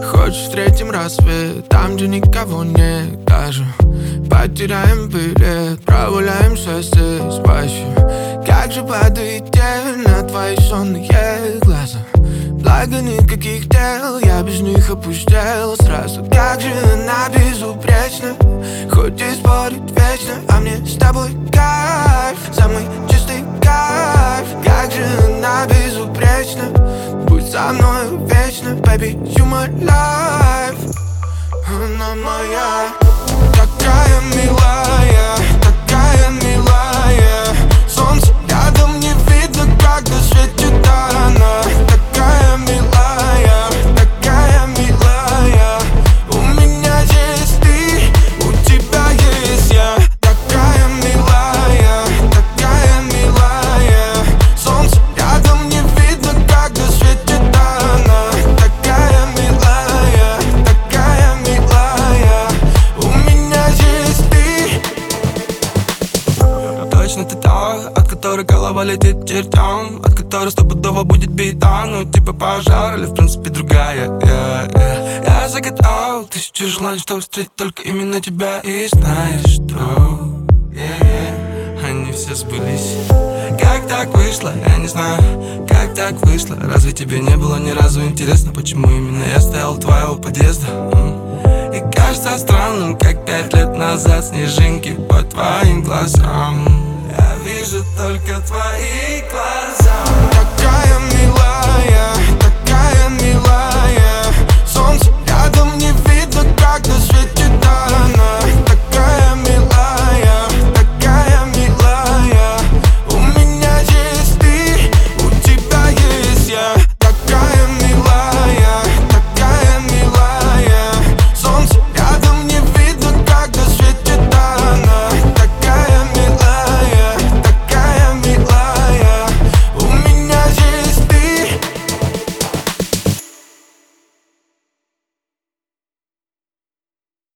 Хочешь, встретим рассвет там, где никого нет. Даже потеряем билет, прогуляемся здесь вообще. Как же падает тень на твои сонные глаза. Благо никаких дел, я без них опустел сразу. Как же она безупречна, хоть и спорит вечно. А мне с тобой кайф, самый чистый кайф. Как же она безупречна, будь со мной вечно. Baby, you my life. Она моя, такая милая, такая милая. Солнце рядом не видно, когда светит она. Такая милая, такая милая. У меня есть ты, у тебя есть я. Такая милая, такая милая. Солнце рядом не видно, когда светит она. Такая милая, такая милая. У меня есть ты. Точно ты та, от которой голова летит к чертям, от которой стопудово будет бита. Ну типа пожар или в принципе другая. Я загадал тысячу желаний, чтобы встретить только именно тебя. И знаешь что, они все сбылись. Как так вышло, я не знаю, как так вышло. Разве тебе не было ни разу интересно, почему именно я стоял у твоего подъезда? И кажется странным, как 5 лет назад снежинки по твоим глазам. Я вижу только твои глаза.